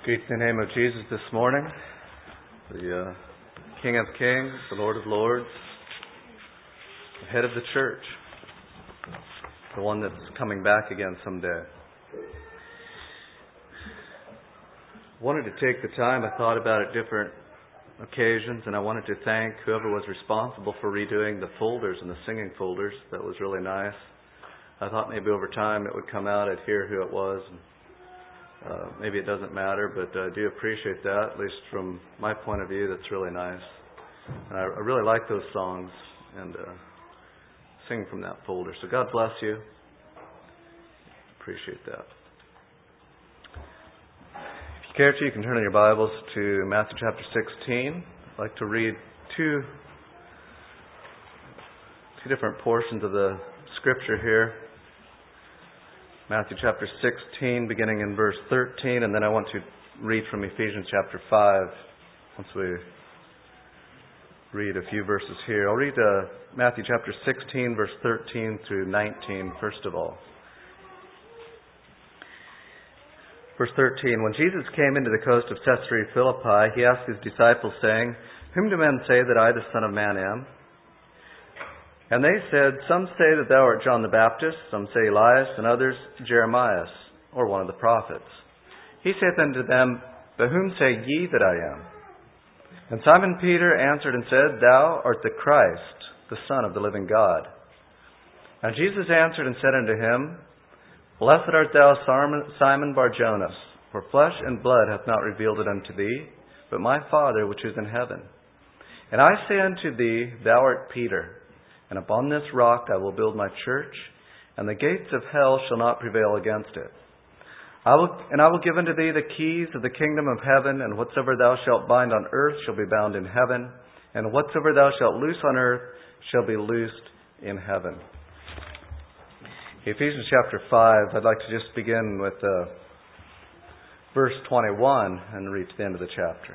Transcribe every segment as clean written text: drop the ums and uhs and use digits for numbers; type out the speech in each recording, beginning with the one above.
Greet the name of Jesus this morning, the King of Kings, the Lord of Lords, the head of the church, the one that's coming back again someday. I wanted to take the time, I thought about it different occasions, and I wanted to thank whoever was responsible for redoing the folders and the singing folders. That was really nice. I thought maybe over time it would come out, I'd hear who it was. Maybe it doesn't matter, but I do appreciate that, at least from my point of view. That's really nice. And I really like those songs and sing from that folder. So God bless you. Appreciate that. If you care to, you can turn in your Bibles to Matthew chapter 16. I'd like to read two different portions of the Scripture here. Matthew chapter 16, beginning in verse 13, and then I want to read from Ephesians chapter 5, once we read a few verses here. I'll read Matthew chapter 16, verse 13 through 19, first of all. Verse 13, when Jesus came into the coast of Caesarea Philippi, he asked his disciples, saying, "Whom do men say that I, the Son of Man, am?" And they said, "Some say that thou art John the Baptist, some say Elias, and others Jeremias, or one of the prophets." He saith unto them, "But whom say ye that I am?" And Simon Peter answered and said, "Thou art the Christ, the Son of the living God." And Jesus answered and said unto him, "Blessed art thou, Simon Bar-Jonas, for flesh and blood hath not revealed it unto thee, but my Father which is in heaven. And I say unto thee, Thou art Peter, and upon this rock I will build my church, and the gates of hell shall not prevail against it. I will give unto thee the keys of the kingdom of heaven, and whatsoever thou shalt bind on earth shall be bound in heaven, and whatsoever thou shalt loose on earth shall be loosed in heaven." Ephesians chapter 5, I'd like to just begin with verse 21 and read to the end of the chapter.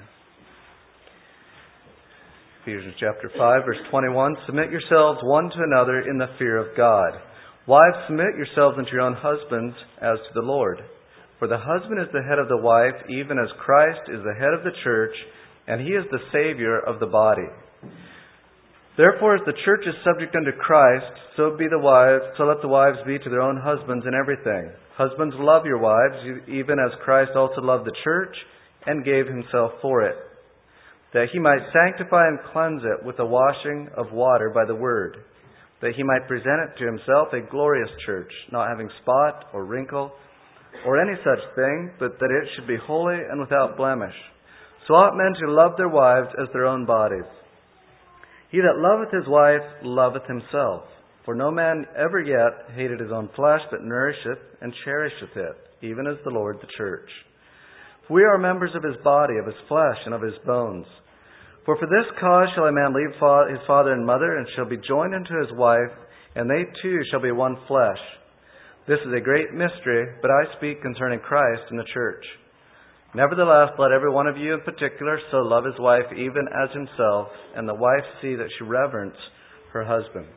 Ephesians chapter 5, verse 21, "Submit yourselves one to another in the fear of God. Wives, submit yourselves unto your own husbands as to the Lord. For the husband is the head of the wife, even as Christ is the head of the church, and he is the Savior of the body. Therefore, as the church is subject unto Christ, so let the wives be to their own husbands in everything. Husbands, love your wives, even as Christ also loved the church, and gave himself for it, that he might sanctify and cleanse it with the washing of water by the word, that he might present it to himself a glorious church, not having spot or wrinkle or any such thing, but that it should be holy and without blemish. So ought men to love their wives as their own bodies. He that loveth his wife loveth himself. For no man ever yet hated his own flesh, but nourisheth and cherisheth it, even as the Lord the church. We are members of his body, of his flesh, and of his bones. For this cause shall a man leave his father and mother, and shall be joined unto his wife, and they two shall be one flesh. This is a great mystery, but I speak concerning Christ and the church. Nevertheless, let every one of you in particular so love his wife even as himself, and the wife see that she reverence her husband."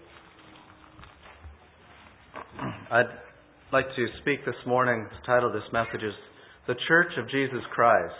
I'd like to speak this morning, the title of this message is The Church of Jesus Christ.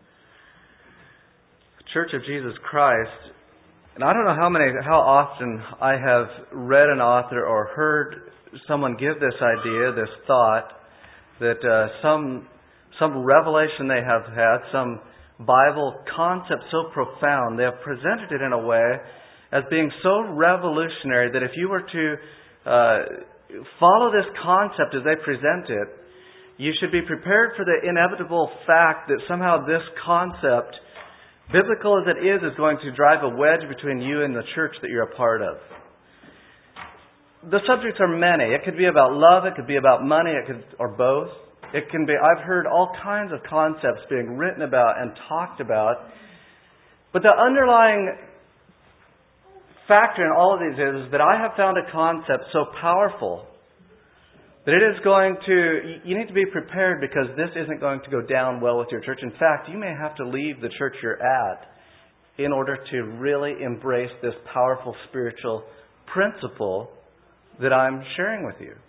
The Church of Jesus Christ. And I don't know how often I have read an author or heard someone give this idea, this thought, that some revelation they have had, some Bible concept so profound, they have presented it in a way as being so revolutionary that if you were to follow this concept as they present it, you should be prepared for the inevitable fact that somehow this concept, biblical as it is going to drive a wedge between you and the church that you're a part of. The subjects are many. It could be about love, it could be about money, or both. It can be, I've heard all kinds of concepts being written about and talked about. But the underlying factor in all of these is that I have found a concept so powerful that it is going to, you need to be prepared because this isn't going to go down well with your church. In fact, you may have to leave the church you're at in order to really embrace this powerful spiritual principle that I'm sharing with you.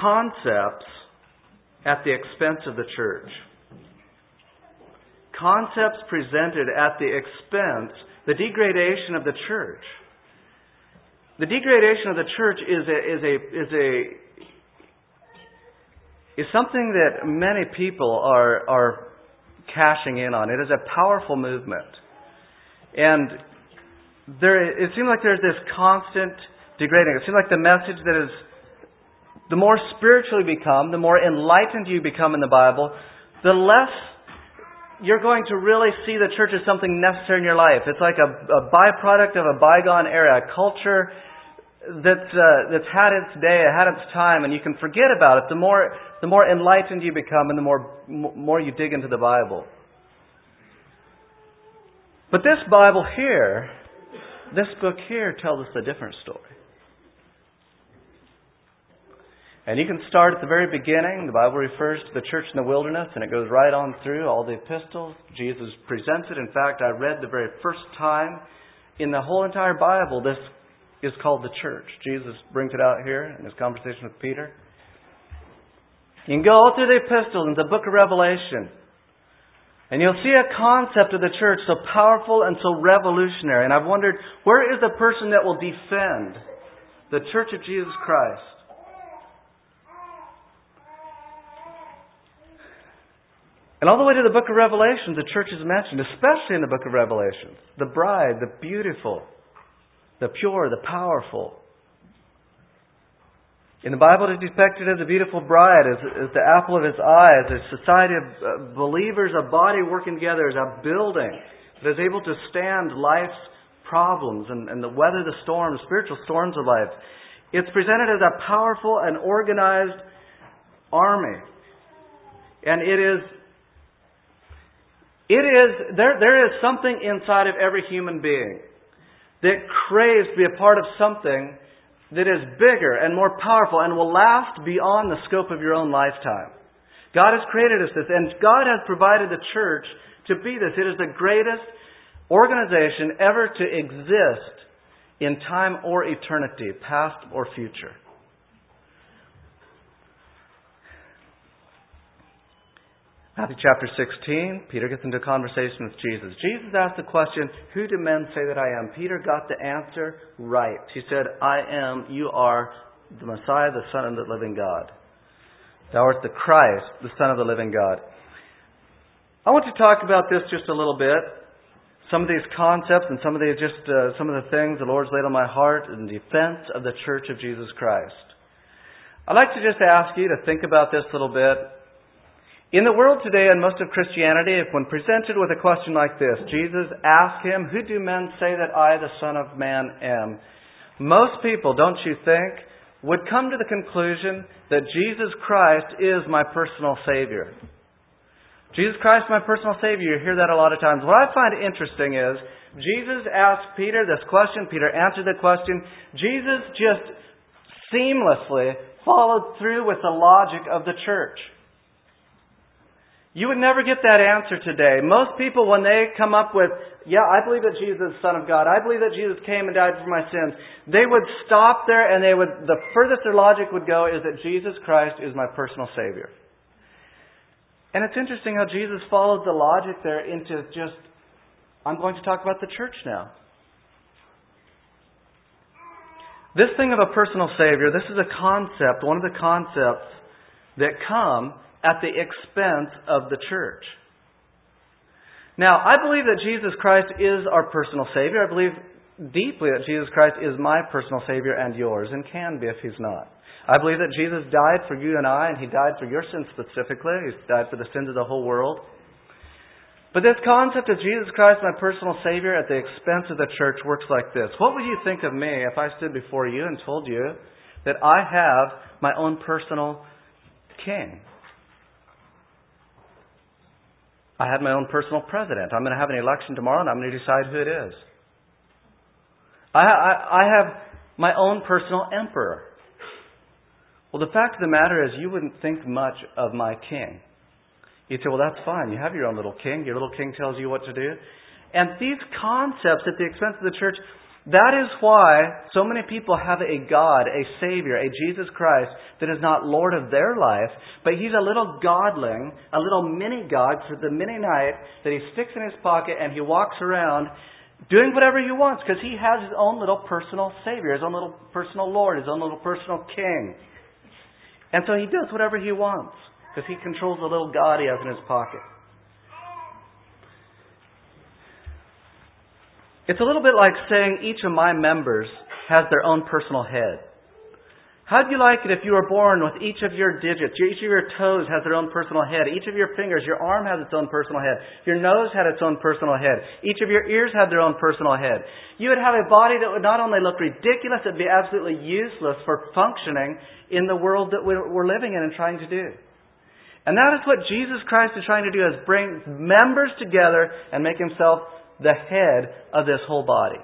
concepts at the expense of the church. Concepts presented at the expense, the degradation of the church. The degradation of the church is something that many people are cashing in on. It is a powerful movement. And it seems like there's this constant degrading. It seems like the message that is, the more spiritual you become, the more enlightened you become in the Bible, the less you're going to really see the church as something necessary in your life. It's like a byproduct of a bygone era, a culture that's had its day, had its time, and you can forget about it. The more enlightened you become, and the more you dig into the Bible. But this Bible here, this book here, tells us a different story. And you can start at the very beginning. The Bible refers to the church in the wilderness, and it goes right on through all the epistles. Jesus presents it. In fact, I read the very first time in the whole entire Bible, this is called the church. Jesus brings it out here in his conversation with Peter. You can go all through the epistles and the book of Revelation, and you'll see a concept of the church so powerful and so revolutionary. And I've wondered, where is the person that will defend the church of Jesus Christ? And all the way to the book of Revelation, the church is mentioned, especially in the book of Revelation. The bride, the beautiful, the pure, the powerful. In the Bible, it is depicted as a beautiful bride, as the apple of his eye, as a society of believers, a body working together, as a building that is able to stand life's problems and weather the storms, spiritual storms of life. It's presented as a powerful and organized army. And there is something inside of every human being that craves to be a part of something that is bigger and more powerful and will last beyond the scope of your own lifetime. God has created us this, and God has provided the church to be this. It is the greatest organization ever to exist in time or eternity, past or future. Matthew chapter 16, Peter gets into a conversation with Jesus. Jesus asked the question, "Who do men say that I am?" Peter got the answer right. He said, "You are the Messiah, the Son of the living God. Thou art the Christ, the Son of the living God." I want to talk about this just a little bit. Some of these concepts and some of the things the Lord's laid on my heart in defense of the Church of Jesus Christ. I'd like to just ask you to think about this a little bit. In the world today, and most of Christianity, if when presented with a question like this, Jesus asked him, "Who do men say that I, the Son of Man, am?" Most people, don't you think, would come to the conclusion that Jesus Christ is my personal Savior. Jesus Christ, my personal Savior. You hear that a lot of times. What I find interesting is, Jesus asked Peter this question. Peter answered the question. Jesus just seamlessly followed through with the logic of the church. You would never get that answer today. Most people, when they come up with, I believe that Jesus is the Son of God, I believe that Jesus came and died for my sins, they would stop there and the furthest their logic would go is that Jesus Christ is my personal Savior. And it's interesting how Jesus followed the logic there into just, I'm going to talk about the church now. This thing of a personal Savior, this is a concept, one of the concepts that come at the expense of the church. Now, I believe that Jesus Christ is our personal Savior. I believe deeply that Jesus Christ is my personal Savior and yours, and can be if He's not. I believe that Jesus died for you and I, and He died for your sins specifically. He died for the sins of the whole world. But this concept of Jesus Christ, my personal Savior, at the expense of the church works like this. What would you think of me if I stood before you and told you that I have my own personal king? I had my own personal president. I'm going to have an election tomorrow and I'm going to decide who it is. I have my own personal emperor. Well, the fact of the matter is you wouldn't think much of my king. You'd say, well, that's fine. You have your own little king. Your little king tells you what to do. And these concepts at the expense of the church, That is why so many people have a God, a Savior, a Jesus Christ that is not Lord of their life, but He's a little godling, a little mini-God for the mini-night that He sticks in His pocket and He walks around doing whatever He wants because He has His own little personal Savior, His own little personal Lord, His own little personal King. And so He does whatever He wants because He controls the little God He has in His pocket. It's a little bit like saying each of my members has their own personal head. How'd you like it if you were born with each of your digits, each of your toes has their own personal head, each of your fingers, your arm has its own personal head, your nose had its own personal head, each of your ears had their own personal head. You would have a body that would not only look ridiculous, it would be absolutely useless for functioning in the world that we're living in and trying to do. And that is what Jesus Christ is trying to do, is bring members together and make Himself the head of this whole body.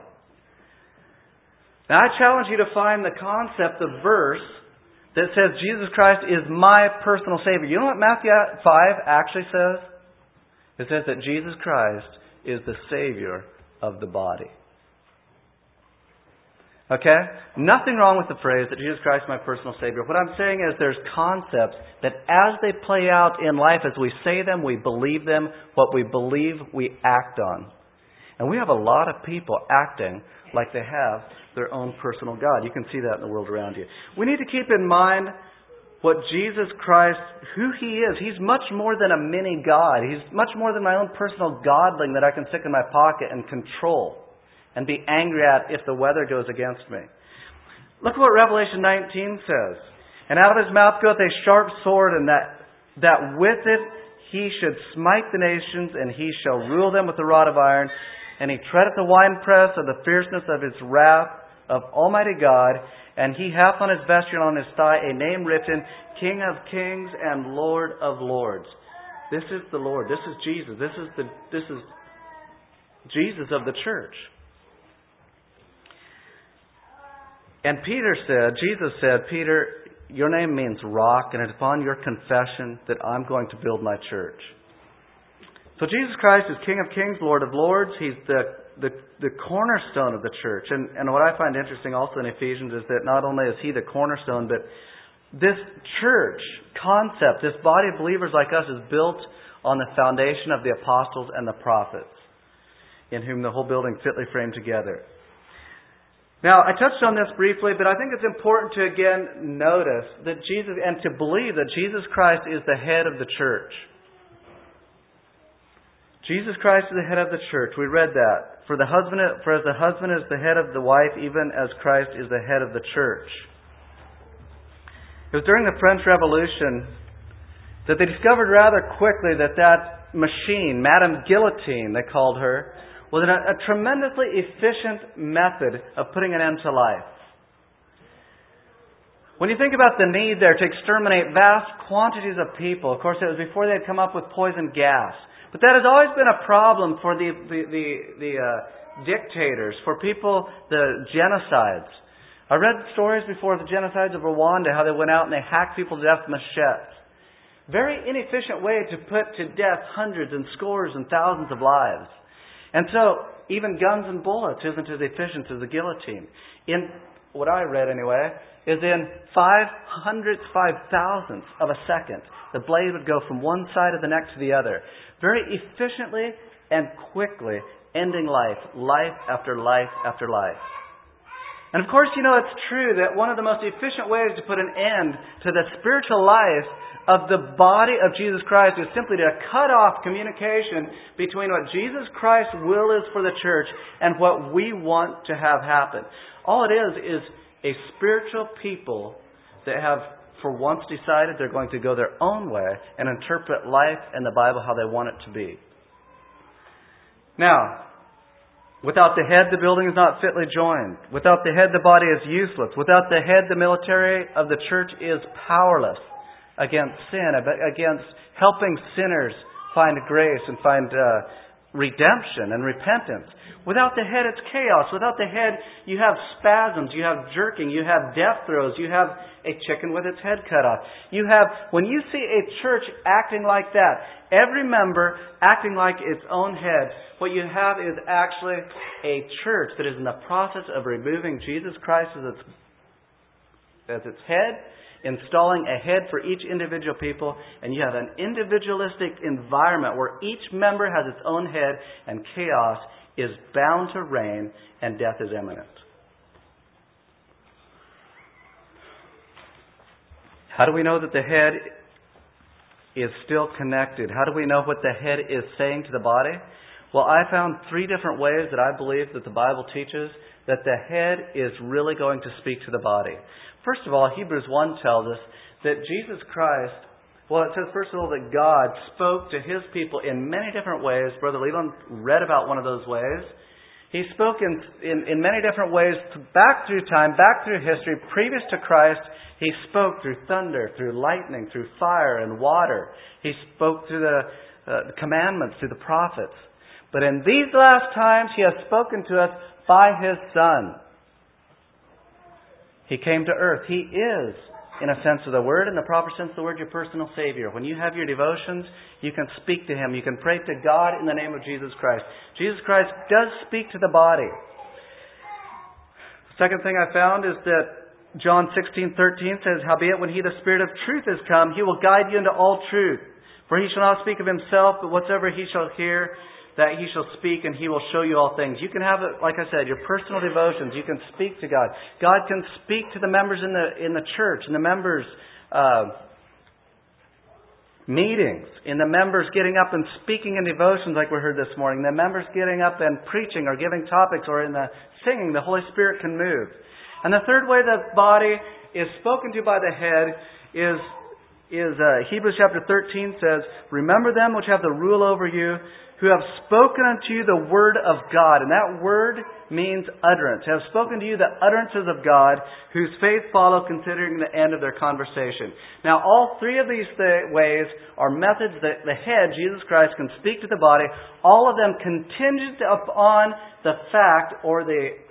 Now I challenge you to find the concept, the verse that says Jesus Christ is my personal Savior. You know what Matthew 5 actually says? It says that Jesus Christ is the Savior of the body. Okay? Nothing wrong with the phrase that Jesus Christ is my personal Savior. What I'm saying is there's concepts that as they play out in life, as we say them, we believe them. What we believe, we act on. And we have a lot of people acting like they have their own personal God. You can see that in the world around you. We need to keep in mind what Jesus Christ, who He is. He's much more than a mini God. He's much more than my own personal godling that I can stick in my pocket and control and be angry at if the weather goes against me. Look what Revelation 19 says. And out of His mouth goeth a sharp sword, and that with it He should smite the nations, and He shall rule them with a rod of iron. And He treadeth the winepress of the fierceness of His wrath of Almighty God. And He hath on His vesture and on His thigh a name written, King of Kings and Lord of Lords. This is the Lord. This is Jesus. This is Jesus of the church. And Jesus said, Peter, your name means rock, and it's upon your confession that I'm going to build my church. So Jesus Christ is King of Kings, Lord of Lords. He's the cornerstone of the church. And what I find interesting also in Ephesians is that not only is He the cornerstone, but this church concept, this body of believers like us, is built on the foundation of the apostles and the prophets, in whom the whole building fitly framed together. Now, I touched on this briefly, but I think it's important to again notice that Jesus, and to believe that Jesus Christ is the head of the church. Jesus Christ is the head of the church. We read that. For as the husband is the head of the wife, even as Christ is the head of the church. It was during the French Revolution that they discovered rather quickly that machine, Madame Guillotine, they called her, was a tremendously efficient method of putting an end to life. When you think about the need there to exterminate vast quantities of people, of course it was before they had come up with poison gas. But that has always been a problem for the dictators, for people, the genocides. I read stories before of the genocides of Rwanda, how they went out and they hacked people to death with machetes. Very inefficient way to put to death hundreds and scores and thousands of lives. And so, even guns and bullets isn't as efficient as a guillotine. In what I read anyway, is in 5,000ths of a second, the blade would go from one side of the neck to the other, very efficiently and quickly ending life after life after life. And of course, it's true that one of the most efficient ways to put an end to the spiritual life of the body of Jesus Christ is simply to cut off communication between what Jesus Christ's will is for the church and what we want to have happen. All it is a spiritual people that have for once decided they're going to go their own way and interpret life and the Bible how they want it to be. Now, without the head, the building is not fitly joined. Without the head, the body is useless. Without the head, the military of the church is powerless against sin, against helping sinners find grace and find redemption and repentance. Without the head, it's chaos. Without the head, you have spasms, you have jerking, you have death throes, you have a chicken with its head cut off. When you see a church acting like that, every member acting like its own head, what you have is actually a church that is in the process of removing Jesus Christ as its head, installing a head for each individual people, and you have an individualistic environment where each member has its own head, and chaos is bound to reign and death is imminent. How do we know that the head is still connected? How do we know what the head is saying to the body? Well, I found 3 different ways that I believe that the Bible teaches that the head is really going to speak to the body. First of all, Hebrews 1 tells us that Jesus Christ, it says first of all that God spoke to His people in many different ways. Brother Leland read about one of those ways. He spoke in many different ways back through time, back through history. Previous to Christ, He spoke through thunder, through lightning, through fire and water. He spoke through the commandments, through the prophets. But in these last times, He has spoken to us by His Son. He came to earth. He is, in a sense of the word, in the proper sense of the word, your personal Savior. When you have your devotions, you can speak to Him. You can pray to God in the name of Jesus Christ. Jesus Christ does speak to the body. The second thing I found is that John 16:13 says, "Howbeit when He, the Spirit of truth, is come, He will guide you into all truth. For He shall not speak of Himself, but whatsoever He shall hear, that He shall speak, and He will show you all things." You can have it, like I said, your personal devotions. You can speak to God. God can speak to the members in the church, in the members' meetings, in the members getting up and speaking in devotions like we heard this morning, the members getting up and preaching or giving topics, or in the singing. The Holy Spirit can move. And the third way the body is spoken to by the head is Hebrews chapter 13 says, "Remember them which have the rule over you, who have spoken unto you the word of God." And that word means utterance. Have spoken to you the utterances of God, whose faith follow, considering the end of their conversation. Now, all 3 of these ways are methods that the head, Jesus Christ, can speak to the body. All of them contingent upon the fact or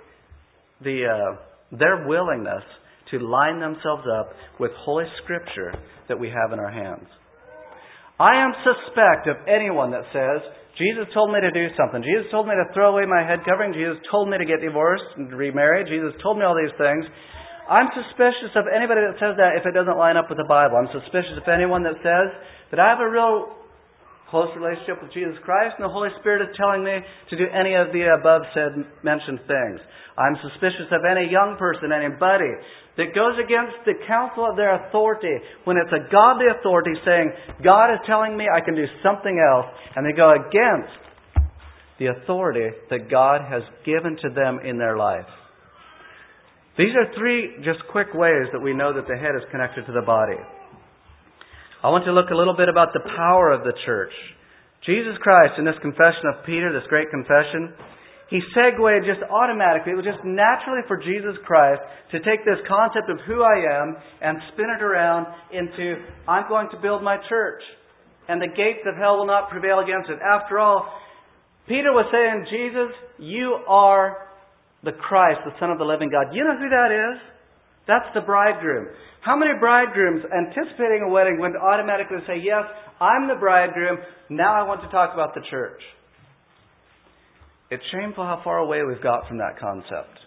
their willingness to line themselves up with Holy Scripture that we have in our hands. I am suspect of anyone that says, "Jesus told me to do something. Jesus told me to throw away my head covering. Jesus told me to get divorced and remarry. Jesus told me all these things." I'm suspicious of anybody that says that if it doesn't line up with the Bible. I'm suspicious of anyone that says that I have a real close relationship with Jesus Christ and the Holy Spirit is telling me to do any of the above mentioned things. I'm suspicious of any young person, anybody that goes against the counsel of their authority when it's a godly authority saying, "God is telling me I can do something else," and they go against the authority that God has given to them in their life. These are 3 just quick ways that we know that the head is connected to the body. I want to look a little bit about the power of the church. Jesus Christ, in this confession of Peter, this great confession, He segued just automatically. It was just naturally for Jesus Christ to take this concept of who I am and spin it around into, I'm going to build my church, and the gates of hell will not prevail against it. After all, Peter was saying, "Jesus, you are the Christ, the Son of the living God." You know who that is? That's the bridegroom. How many bridegrooms anticipating a wedding would automatically say, "Yes, I'm the bridegroom. Now I want to talk about the church"? It's shameful how far away we've got from that concept.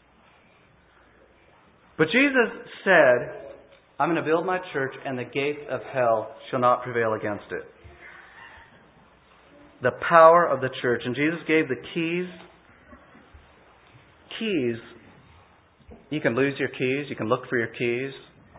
But Jesus said, "I'm going to build my church, and the gates of hell shall not prevail against it." The power of the church. And Jesus gave the keys. Keys. You can lose your keys. You can look for your keys.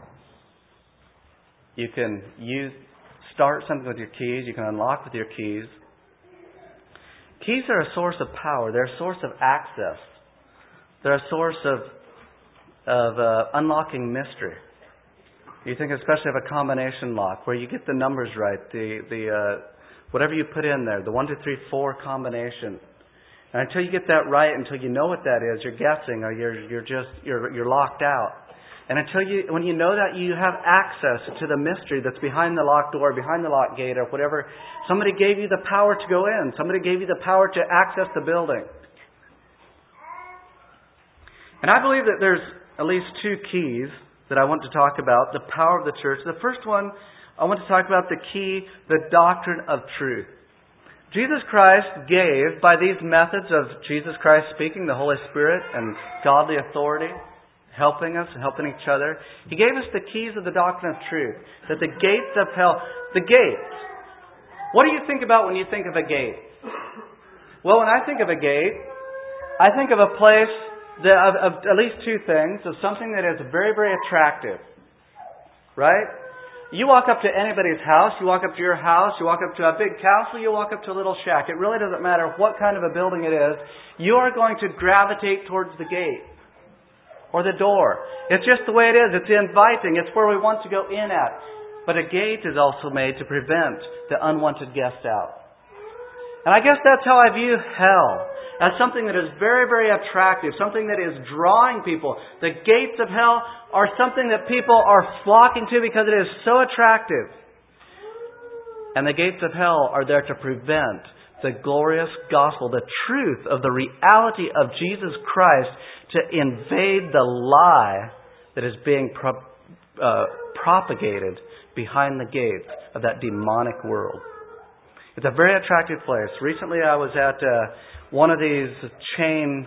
You can start something with your keys. You can unlock with your keys. Keys are a source of power. They're a source of access. They're a source of unlocking mystery. You think especially of a combination lock where you get the numbers right, the whatever you put in there, the 1, 2, 3, 4 combination. And until you get that right, until you know what that is, you're guessing or you're locked out. And when you know that, you have access to the mystery that's behind the locked door, behind the locked gate, or whatever. Somebody gave you the power to go in. Somebody gave you the power to access the building. And I believe that there's at least two keys that I want to talk about, the power of the church. The first one, I want to talk about the key, the doctrine of truth. Jesus Christ gave, by these methods of Jesus Christ speaking, the Holy Spirit, and godly authority, helping us, helping each other, He gave us the keys of the doctrine of truth. That the gates of hell, the gates. What do you think about when you think of a gate? Well, when I think of a gate, I think of a place of at least two things, of something that is very, very attractive. Right? You walk up to anybody's house, you walk up to your house, you walk up to a big castle, you walk up to a little shack. It really doesn't matter what kind of a building it is. You are going to gravitate towards the gate or the door. It's just the way it is. It's inviting. It's where we want to go in at. But a gate is also made to prevent the unwanted guest out. And I guess that's how I view hell. As something that is very, very attractive. Something that is drawing people. The gates of hell are something that people are flocking to because it is so attractive. And the gates of hell are there to prevent the glorious gospel, the truth of the reality of Jesus Christ, to invade the lie that is being propagated behind the gates of that demonic world. It's a very attractive place. Recently I was at one of these chain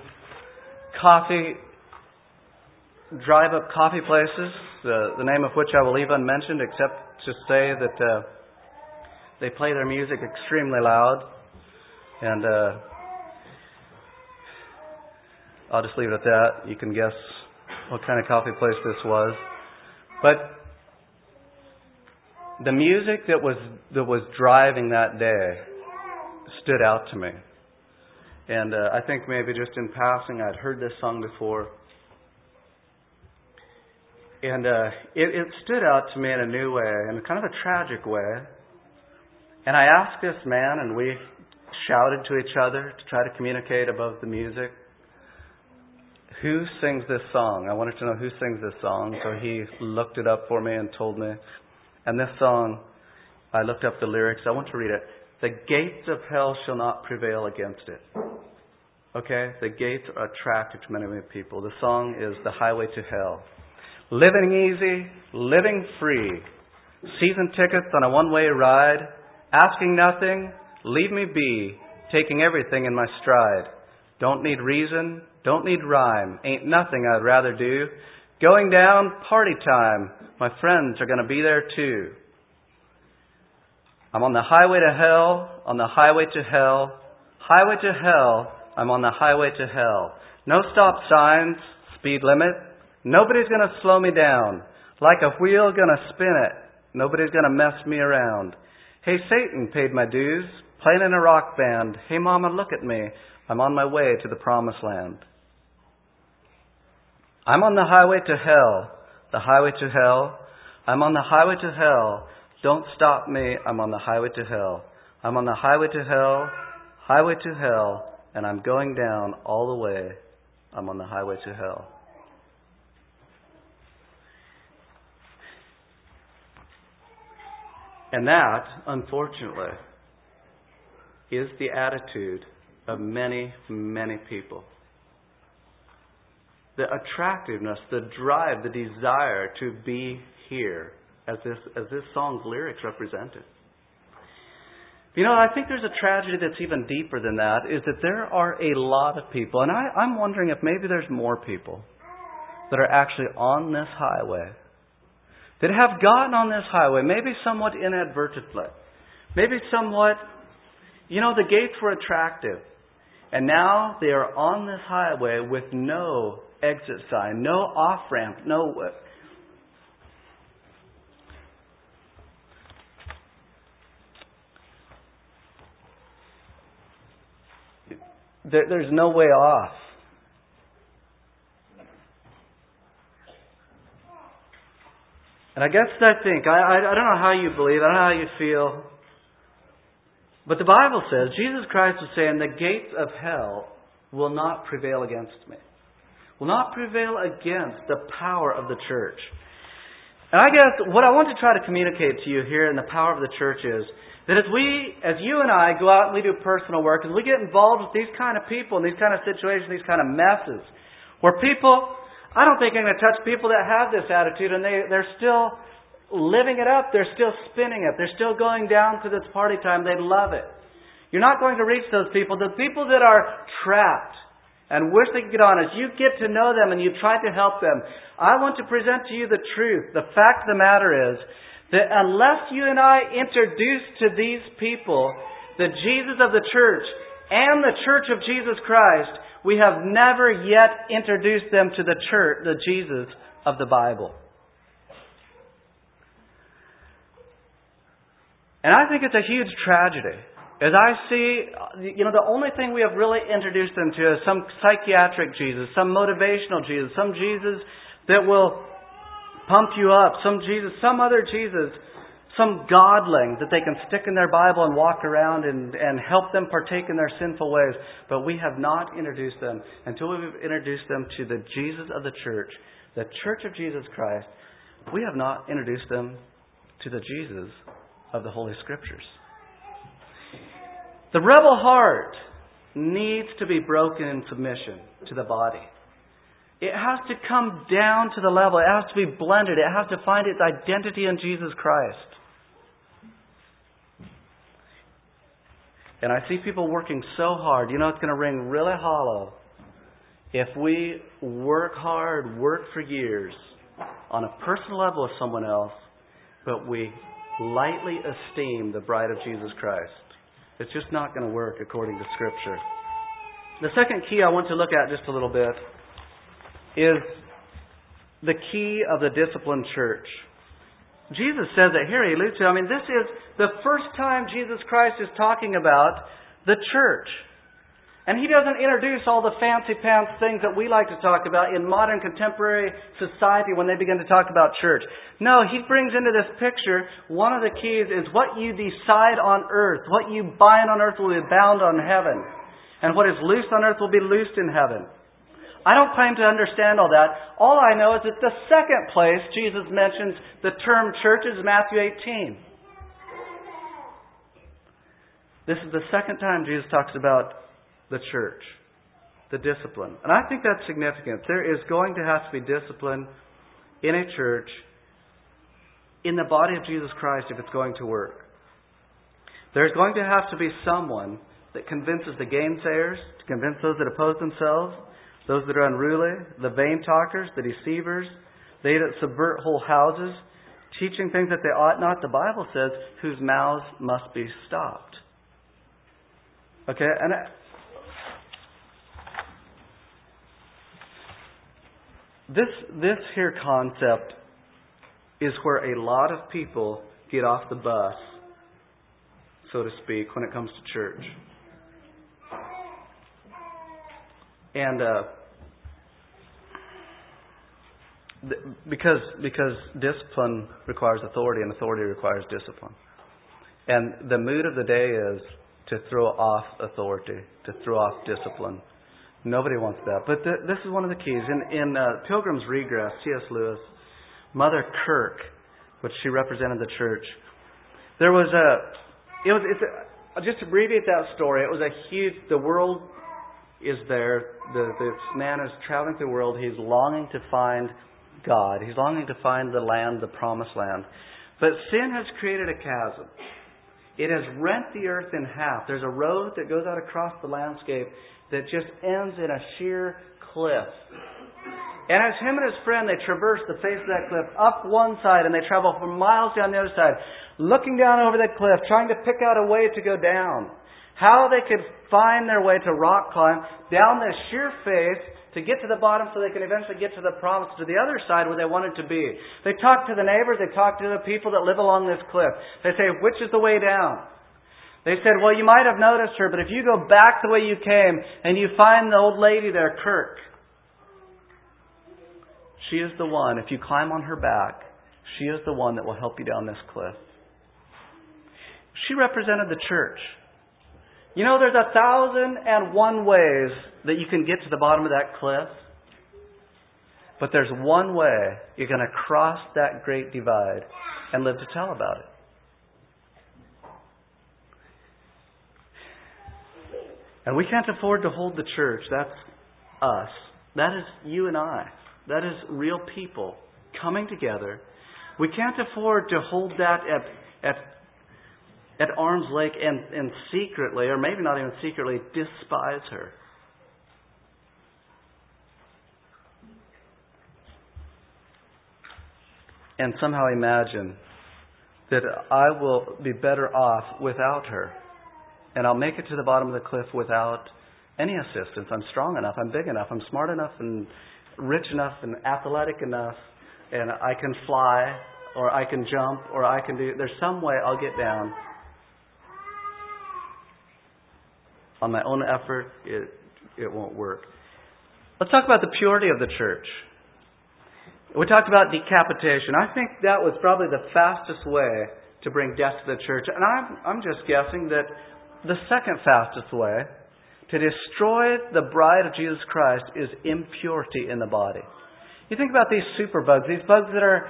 drive-up coffee places, the name of which I will leave unmentioned, except to say that they play their music extremely loud. And I'll just leave it at that. You can guess what kind of coffee place this was. But the music that was driving that day stood out to me. And I think maybe just in passing I'd heard this song before. And it stood out to me in a new way, in kind of a tragic way. And I asked this man, and we shouted to each other to try to communicate above the music. Who sings this song? I wanted to know who sings this song. So he looked it up for me and told me. And this song, I looked up the lyrics. I want to read it. The gates of hell shall not prevail against it. Okay? The gates are attractive to many, many people. The song is The Highway to Hell. Living easy, living free. Season tickets on a one-way ride. Asking nothing, leave me be. Taking everything in my stride. Don't need reason, don't need rhyme. Ain't nothing I'd rather do. Going down, party time. My friends are going to be there too. I'm on the highway to hell, on the highway to hell. Highway to hell, I'm on the highway to hell. No stop signs, speed limit. Nobody's going to slow me down. Like a wheel going to spin it. Nobody's going to mess me around. Hey, Satan paid my dues, playing in a rock band. Hey, Mama, look at me. I'm on my way to the promised land. I'm on the highway to hell, the highway to hell. I'm on the highway to hell. Don't stop me. I'm on the highway to hell. I'm on the highway to hell, and I'm going down all the way. I'm on the highway to hell. And that, unfortunately, is the attitude of many, many people. The attractiveness, the drive, the desire to be here, as this song's lyrics represented. You know, I think there's a tragedy that's even deeper than that, is that there are a lot of people, and I'm wondering if maybe there's more people that are actually on this highway, that have gotten on this highway, maybe somewhat inadvertently, maybe somewhat, the gates were attractive, and now they are on this highway with no exit sign, no off-ramp, no... There's no way off. And I guess I think, I don't know how you believe, I don't know how you feel, but the Bible says, Jesus Christ was saying, the gates of hell will not prevail against me. will not prevail against the power of the church. And I guess what I want to try to communicate to you here in the power of the church is that as you and I go out and we do personal work, as we get involved with these kind of people and these kind of situations, these kind of messes, where people, I don't think I'm going to touch people that have this attitude and they're still living it up, they're still spinning it, they're still going down because it's party time, they love it. You're not going to reach those people. The people that are trapped and wish they could get on, as you get to know them and you try to help them, I want to present to you the truth. The fact of the matter is that unless you and I introduce to these people the Jesus of the church and the church of Jesus Christ, we have never yet introduced them to the church, the Jesus of the Bible. And I think it's a huge tragedy. As I see, the only thing we have really introduced them to is some psychiatric Jesus, some motivational Jesus, some Jesus that will pump you up, some other Jesus, some godling that they can stick in their Bible and walk around and help them partake in their sinful ways. But we have not introduced them until we've introduced them to the Jesus of the church, the church of Jesus Christ. We have not introduced them to the Jesus of the Holy Scriptures. The rebel heart needs to be broken in submission to the body. It has to come down to the level. It has to be blended. It has to find its identity in Jesus Christ. And I see people working so hard. It's going to ring really hollow if we work hard, work for years on a personal level with someone else, but we lightly esteem the bride of Jesus Christ. It's just not going to work according to Scripture. The second key I want to look at just a little bit is the key of the disciplined church. Jesus says it here. He alludes to it. This is the first time Jesus Christ is talking about the church. And He doesn't introduce all the fancy pants things that we like to talk about in modern contemporary society when they begin to talk about church. No, He brings into this picture, one of the keys is what you decide on earth. What you bind on earth will be bound on heaven. And what is loosed on earth will be loosed in heaven. I don't claim to understand all that. All I know is that the second place Jesus mentions the term church is Matthew 18. This is the second time Jesus talks about the church, the discipline. And I think that's significant. There is going to have to be discipline in a church, in the body of Jesus Christ, if it's going to work. There's going to have to be someone that convinces the gainsayers, to convince those that oppose themselves, those that are unruly, the vain talkers, the deceivers, they that subvert whole houses, teaching things that they ought not. The Bible says, whose mouths must be stopped. Okay, and This here concept is where a lot of people get off the bus, so to speak, when it comes to church. And because discipline requires authority and authority requires discipline. And the mood of the day is to throw off authority, to throw off discipline. Nobody wants that. But this is one of the keys. In Pilgrim's Regress, C.S. Lewis, Mother Kirk, which she represented the church, there was just to abbreviate that story, it was a huge, the world is there, this man is traveling through the world, he's longing to find God, he's longing to find the land, the promised land. But sin has created a chasm. It has rent the earth in half. There's a road that goes out across the landscape that just ends in a sheer cliff. And as him and his friend, they traverse the face of that cliff up one side and they travel for miles down the other side, looking down over that cliff, trying to pick out a way to go down. How they could find their way to rock climb down this sheer face to get to the bottom so they can eventually get to the promise, to the other side where they wanted to be. They talk to the neighbors, they talk to the people that live along this cliff. They say, which is the way down? They said, well, you might have noticed her, but if you go back the way you came and you find the old lady there, Kirk, she is the one, if you climb on her back, she is the one that will help you down this cliff. She represented the church. There's 1,001 ways that you can get to the bottom of that cliff. But there's one way you're going to cross that great divide and live to tell about it. And we can't afford to hold the church. That's us. That is you and I. That is real people coming together. We can't afford to hold that at arm's length and secretly, or maybe not even secretly, despise her. And somehow imagine that I will be better off without her. And I'll make it to the bottom of the cliff without any assistance. I'm strong enough, I'm big enough, I'm smart enough and rich enough and athletic enough, and I can fly, or I can jump, or I can do... There's some way I'll get down. On my own effort, it won't work. Let's talk about the purity of the church. We talked about decapitation. I think that was probably the fastest way to bring death to the church. And I'm just guessing that the second fastest way to destroy the bride of Jesus Christ is impurity in the body. You think about these superbugs, these bugs that are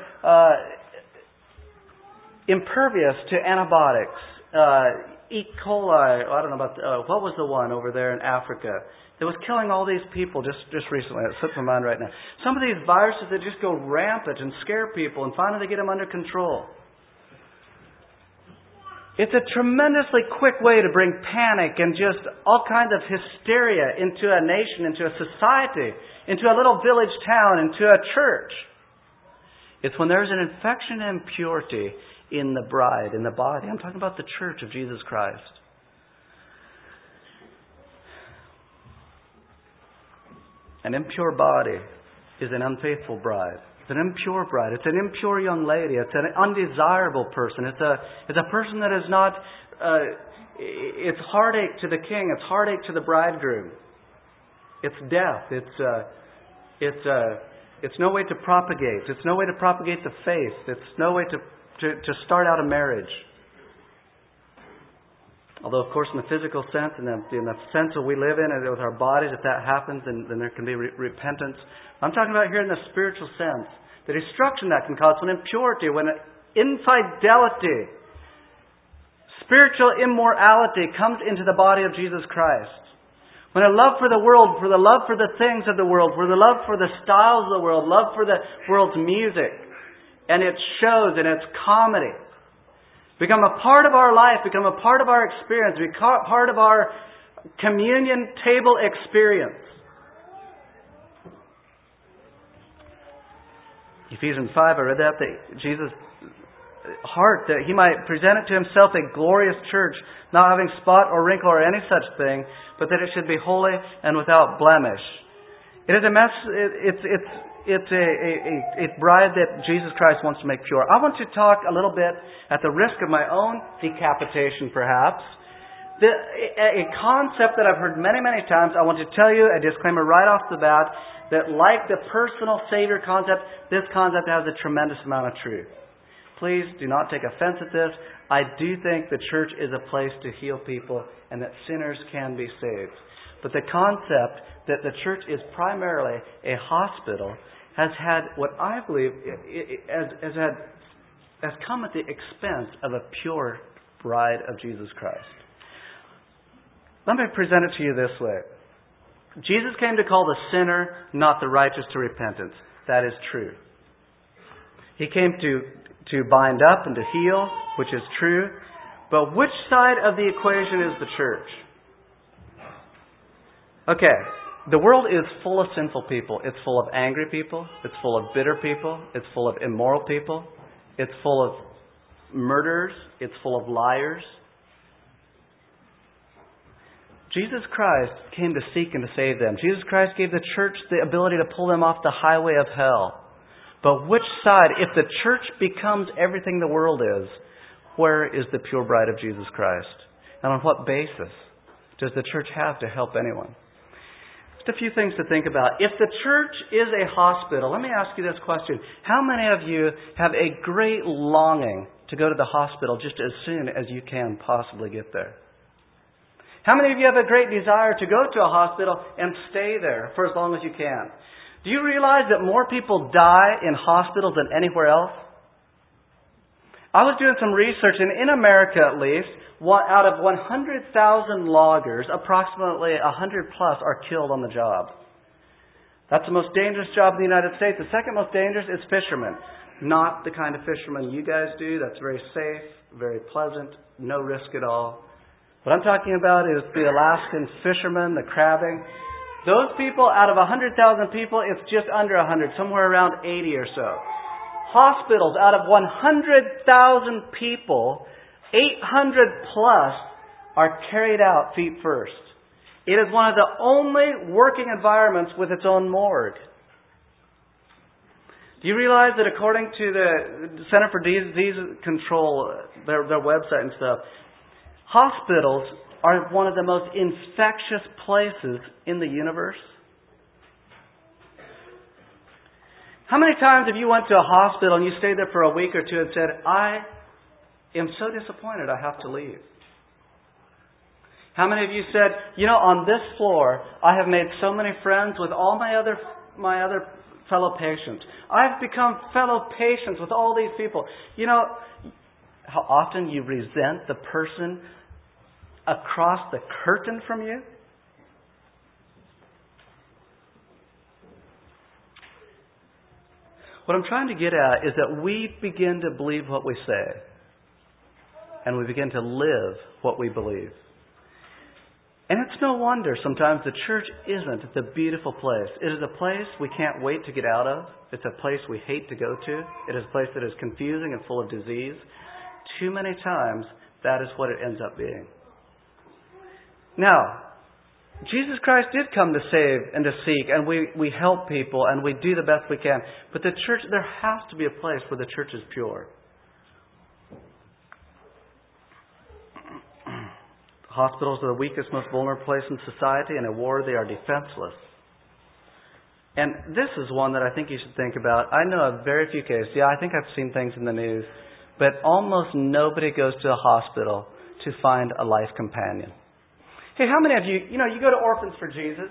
impervious to antibiotics. E. coli, I don't know about, what was the one over there in Africa that was killing all these people just recently? It slipped my mind right now. Some of these viruses that just go rampant and scare people, and finally they get them under control. It's a tremendously quick way to bring panic and just all kinds of hysteria into a nation, into a society, into a little village town, into a church. It's when there's an infection and impurity in the bride, in the body. I'm talking about the church of Jesus Christ. An impure body is an unfaithful bride. It's an impure bride. It's an impure young lady. It's an undesirable person. It's a person that is not... it's heartache to the king. It's heartache to the bridegroom. It's death. It's no way to propagate. It's no way to propagate the faith. It's no way to start out a marriage. Although, of course, in the physical sense, in the sense that we live in, and with our bodies, if that happens, then there can be repentance. I'm talking about here in the spiritual sense. The destruction that can cause, when impurity, when infidelity, spiritual immorality comes into the body of Jesus Christ. When a love for the world, for the love for the things of the world, for the love for the styles of the world, love for the world's music, and its shows and its comedy, become a part of our life, become a part of our experience, become part of our communion table experience. Ephesians 5, I read that Jesus' heart, that He might present it to Himself a glorious church, not having spot or wrinkle or any such thing, but that it should be holy and without blemish. It is a mess. It's a bride that Jesus Christ wants to make pure. I want to talk a little bit, at the risk of my own decapitation perhaps, a concept that I've heard many, many times. I want to tell you a disclaimer right off the bat that, like the personal Savior concept, this concept has a tremendous amount of truth. Please do not take offense at this. I do think the church is a place to heal people and that sinners can be saved. But the concept that the church is primarily a hospital has had what I believe has come at the expense of a pure bride of Jesus Christ. Let me present it to you this way. Jesus came to call the sinner, not the righteous, to repentance. That is true. He came to bind up and to heal, which is true. But which side of the equation is the church? Okay, the world is full of sinful people. It's full of angry people. It's full of bitter people. It's full of immoral people. It's full of murderers. It's full of liars. Jesus Christ came to seek and to save them. Jesus Christ gave the church the ability to pull them off the highway of hell. But which side, if the church becomes everything the world is, where is the pure bride of Jesus Christ? And on what basis does the church have to help anyone? Just a few things to think about. If the church is a hospital, let me ask you this question. How many of you have a great longing to go to the hospital just as soon as you can possibly get there? How many of you have a great desire to go to a hospital and stay there for as long as you can? Do you realize that more people die in hospitals than anywhere else? I was doing some research, and in America at least, out of 100,000 loggers, approximately 100 plus are killed on the job. That's the most dangerous job in the United States. The second most dangerous is fishermen. Not the kind of fishermen you guys do. That's very safe, very pleasant, no risk at all. What I'm talking about is the Alaskan fishermen, the crabbing. Those people, out of 100,000 people, it's just under 100, somewhere around 80 or so. Hospitals, out of 100,000 people, 800 plus are carried out feet first. It is one of the only working environments with its own morgue. Do you realize that according to the Center for Disease Control, their website and stuff, hospitals are one of the most infectious places in the universe? How many times have you went to a hospital and you stayed there for a week or two and said, I am so disappointed I have to leave? How many of you said, on this floor, I have made so many friends with all my other fellow patients. I've become fellow patients with all these people. You know how often you resent the person across the curtain from you? What I'm trying to get at is that we begin to believe what we say. And we begin to live what we believe. And it's no wonder sometimes the church isn't the beautiful place. It is a place we can't wait to get out of. It's a place we hate to go to. It is a place that is confusing and full of disease. Too many times, that is what it ends up being. Now, Jesus Christ did come to save and to seek, and we help people, and we do the best we can. But the church, there has to be a place where the church is pure. Hospitals are the weakest, most vulnerable place in society. In a war, they are defenseless. And this is one that I think you should think about. I know of very few cases. Yeah, I think I've seen things in the news. But almost nobody goes to a hospital to find a life companion. Hey, how many of you, you go to Orphans for Jesus?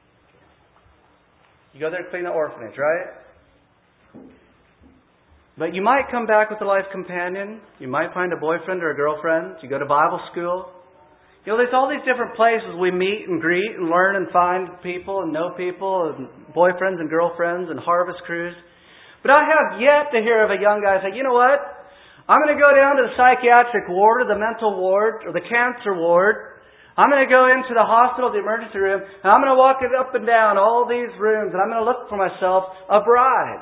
You go there to clean the orphanage, right? But you might come back with a life companion. You might find a boyfriend or a girlfriend. You go to Bible school. There's all these different places we meet and greet and learn and find people and know people and boyfriends and girlfriends and harvest crews. But I have yet to hear of a young guy say, you know what? I'm going to go down to the psychiatric ward or the mental ward or the cancer ward. I'm going to go into the hospital, the emergency room, and I'm going to walk it up and down all these rooms, and I'm going to look for myself a bride.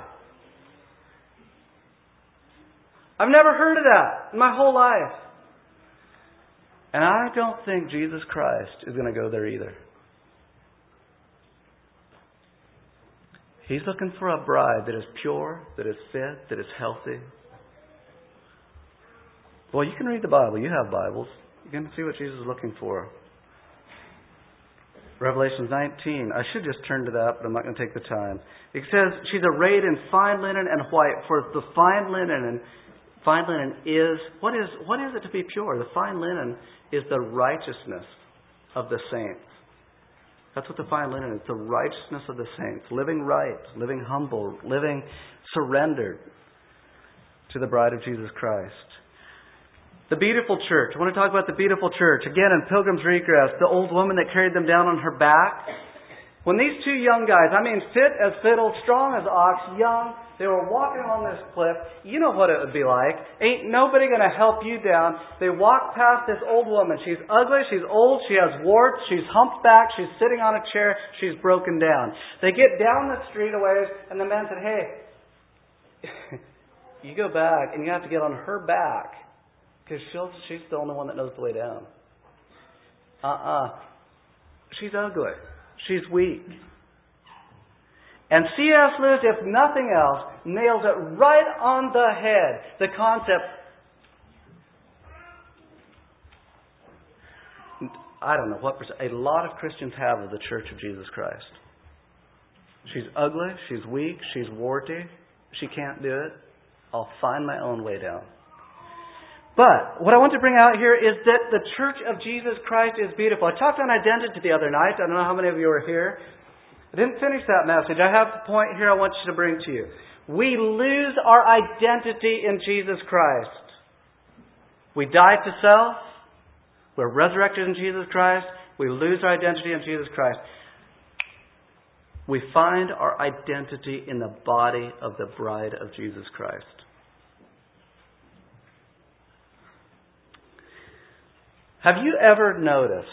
I've never heard of that in my whole life. And I don't think Jesus Christ is going to go there either. He's looking for a bride that is pure, that is fit, that is healthy. Well, you can read the Bible. You have Bibles. You can see what Jesus is looking for. Revelation 19. I should just turn to that, but I'm not going to take the time. It says, she's arrayed in fine linen and white. For the fine linen is, what is it to be pure? The fine linen is the righteousness of the saints. That's what the fine linen is, the righteousness of the saints. Living right, living humble, living surrendered to the bride of Jesus Christ. The beautiful church. I want to talk about the beautiful church. Again, in Pilgrim's Regress, the old woman that carried them down on her back. When these two young guys, fit as fiddle, strong as ox, young, they were walking along this cliff. You know what it would be like. Ain't nobody going to help you down. They walk past this old woman. She's ugly, she's old, she has warts, she's humped back, she's sitting on a chair, she's broken down. They get down the street a ways, and the man said, hey, you go back, and you have to get on her back, because she's the only one that knows the way down. She's ugly. She's weak. And C.S. Lewis, if nothing else, nails it right on the head. The concept, I don't know what percent, a lot of Christians have of the Church of Jesus Christ. She's ugly, she's weak, she's warty, she can't do it. I'll find my own way down. But what I want to bring out here is that the Church of Jesus Christ is beautiful. I talked on identity the other night. I don't know how many of you were here. I didn't finish that message. I have the point here I want you to bring to you. We lose our identity in Jesus Christ. We die to self. We're resurrected in Jesus Christ. We lose our identity in Jesus Christ. We find our identity in the body of the bride of Jesus Christ. Have you ever noticed?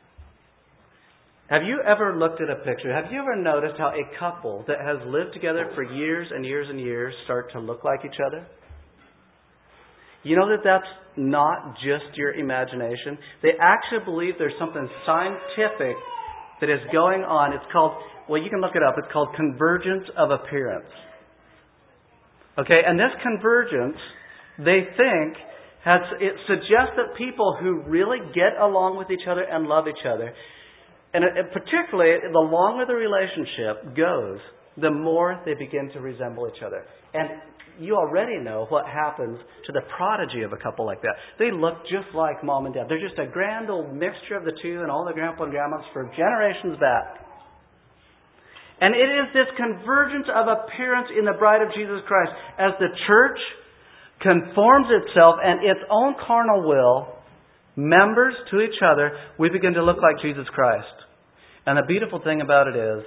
Have you ever looked at a picture? Have you ever noticed how a couple that has lived together for years and years and years start to look like each other? You know that that's not just your imagination. They actually believe there's something scientific that is going on. It's called, well, you can look it up. It's called convergence of appearance. Okay, and this convergence, they think, it suggests that people who really get along with each other and love each other, and particularly the longer the relationship goes, the more they begin to resemble each other. And you already know what happens to the prodigy of a couple like that. They look just like mom and dad. They're just a grand old mixture of the two and all the grandpa and grandmas for generations back. And it is this convergence of appearance in the bride of Jesus Christ. As the church conforms itself and its own carnal will, members to each other, we begin to look like Jesus Christ. And the beautiful thing about it is,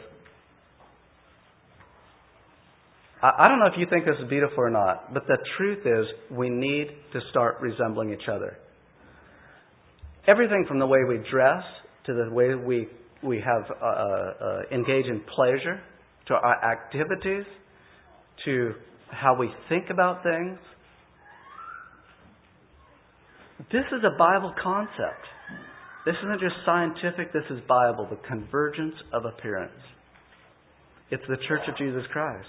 I don't know if you think this is beautiful or not, but the truth is we need to start resembling each other. Everything from the way we dress to the way we have engage in pleasure, to our activities, to how we think about things. This is a Bible concept. This isn't just scientific, this is Bible, the convergence of appearance. It's the Church of Jesus Christ.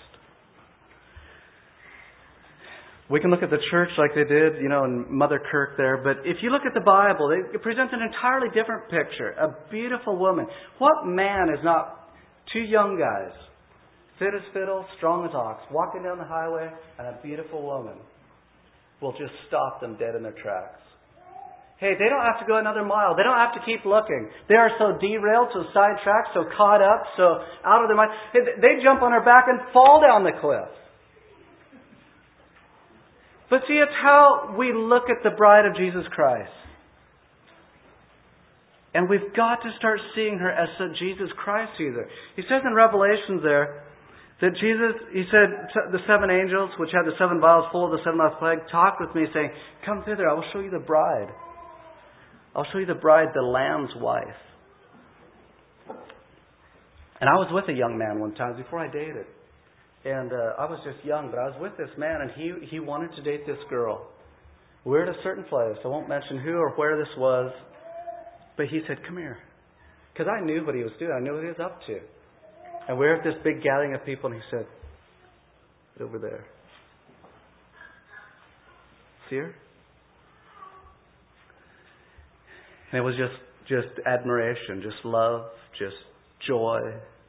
We can look at the church like they did, in Mother Kirk there, but if you look at the Bible, it presents an entirely different picture. A beautiful woman. What man is not two young guys, fit as fiddle, strong as ox, walking down the highway, and a beautiful woman will just stop them dead in their tracks. Hey, they don't have to go another mile. They don't have to keep looking. They are so derailed, so sidetracked, so caught up, so out of their mind. They jump on her back and fall down the cliff. But see, it's how we look at the bride of Jesus Christ. And we've got to start seeing her as Jesus Christ sees her. He says in Revelations there that Jesus, he said, the seven angels, which had the seven vials full of the seven last plague, talked with me saying, "Come thither, I will show you the bride. I'll show you the bride, the Lamb's wife." And I was with a young man one time before I dated. And I was just young, but I was with this man, and he wanted to date this girl. We were at a certain place. I won't mention who or where this was. But he said, "Come here." Because I knew what he was doing. I knew what he was up to. And we were at this big gathering of people, and he said, "Over there. See her?" And it was just admiration, just love, just joy.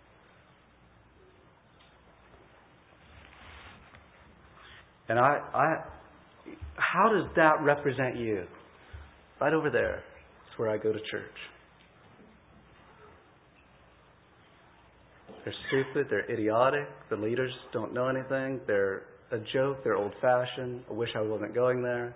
And how does that represent you? Right over there. That's where I go to church. They're stupid. They're idiotic. The leaders don't know anything. They're a joke. They're old-fashioned. I wish I wasn't going there.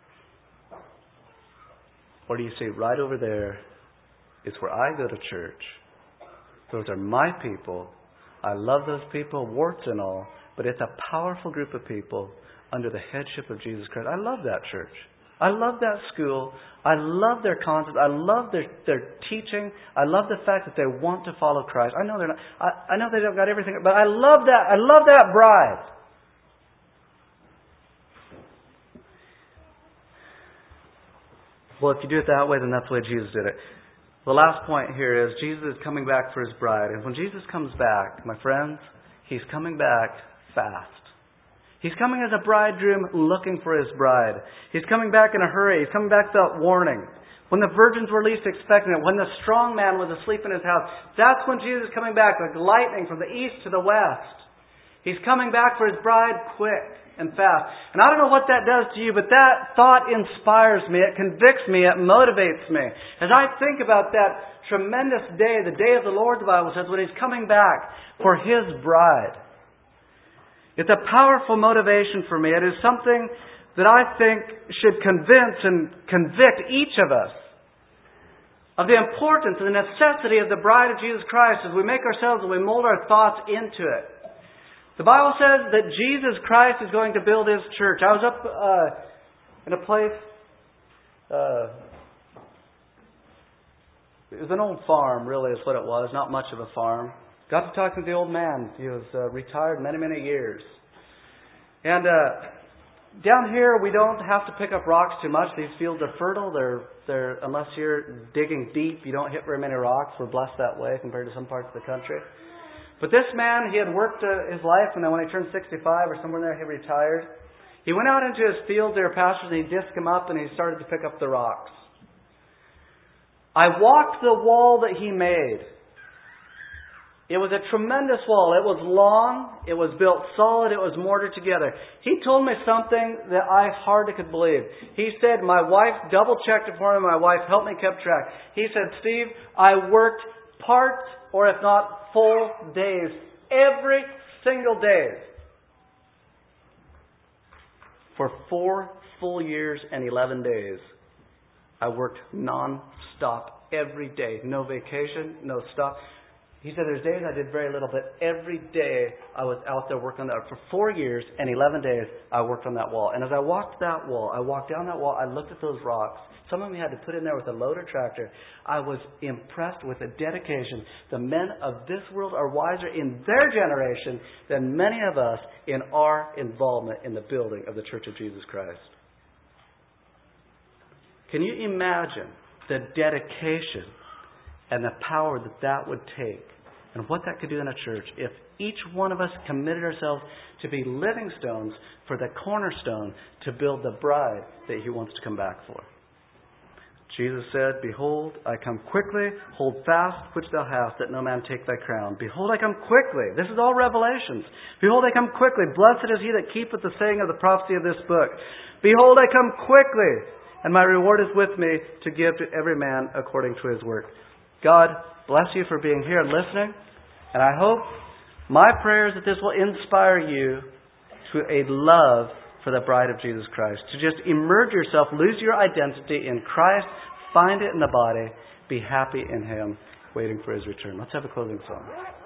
Or do you say, right over there is where I go to church. Those are my people. I love those people, warts and all. But it's a powerful group of people under the headship of Jesus Christ. I love that church. I love that school. I love their concepts. I love their teaching. I love the fact that they want to follow Christ. I know they're not. I know they don't got everything, but I love that. I love that bride. Well, if you do it that way, then that's the way Jesus did it. The last point here is Jesus is coming back for His bride. And when Jesus comes back, my friends, He's coming back fast. He's coming as a bridegroom looking for his bride. He's coming back in a hurry. He's coming back without warning. When the virgins were least expecting it, when the strong man was asleep in his house, that's when Jesus is coming back like lightning from the east to the west. He's coming back for His bride quick and fast. And I don't know what that does to you, but that thought inspires me. It convicts me. It motivates me. As I think about that tremendous day, the day of the Lord, the Bible says, when He's coming back for His bride. It's a powerful motivation for me. It is something that I think should convince and convict each of us of the importance and the necessity of the bride of Jesus Christ as we make ourselves and we mold our thoughts into it. The Bible says that Jesus Christ is going to build His church. I was up in a place, it was an old farm, really, is what it was. Not much of a farm. Got to talk to the old man. He was retired many, many years. And down here, we don't have to pick up rocks too much. These fields are fertile. They're unless you're digging deep, you don't hit very many rocks. We're blessed that way compared to some parts of the country. But this man, he had worked his life, and then when he turned 65 or somewhere there, he retired. He went out into his fields, there were pastures, and he disked them up, and he started to pick up the rocks. I walked the wall that he made. It was a tremendous wall. It was long. It was built solid. It was mortared together. He told me something that I hardly could believe. He said, my wife double-checked it for me. My wife helped me keep track. He said, Steve, I worked part or if not full days every single day for 4 full years and 11 days. I worked non-stop every day. No vacation, no stop. He said there's days I did very little, but every day I was out there working on that. For 4 years and 11 days, I worked on that wall. And as I walked that wall, I walked down that wall, I looked at those rocks. Some of them had to put in there with a loader tractor. I was impressed with the dedication. The men of this world are wiser in their generation than many of us in our involvement in the building of the Church of Jesus Christ. Can you imagine the dedication and the power that that would take and what that could do in a church if each one of us committed ourselves to be living stones for the cornerstone to build the bride that He wants to come back for? Jesus said, Behold, I come quickly. Hold fast which thou hast, that no man take thy crown. Behold, I come quickly. This is all Revelations. Behold, I come quickly. Blessed is he that keepeth the saying of the prophecy of this book. Behold, I come quickly, and my reward is with me to give to every man according to his work. God bless you for being here and listening. And I hope my prayer is that this will inspire you to a love for the bride of Jesus Christ. To just immerse yourself, lose your identity in Christ, find it in the body, be happy in Him, waiting for His return. Let's have a closing song.